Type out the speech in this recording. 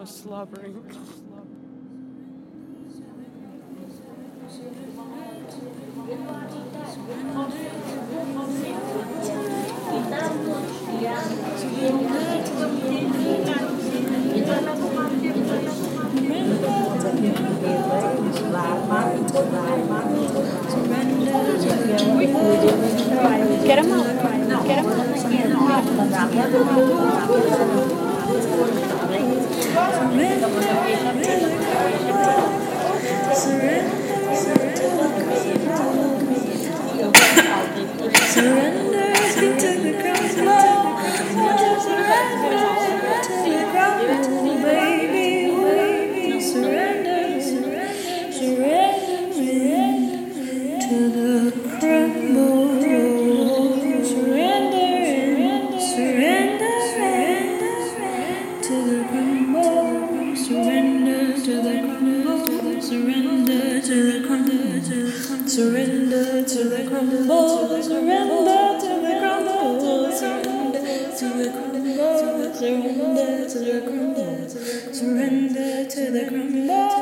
so slobbering. Get him out. Get him Surrender to the crumble, surrender to the crumble, baby, baby. Surrender, surrender to the crumble. Surrender, surrender to the crumble. Surrender to the crumble. Surrender to the crumble. Surrender to the crumble. Surrender to the crumble. Surrender to the crumble. Surrender to the crumble. Surrender to the crumble.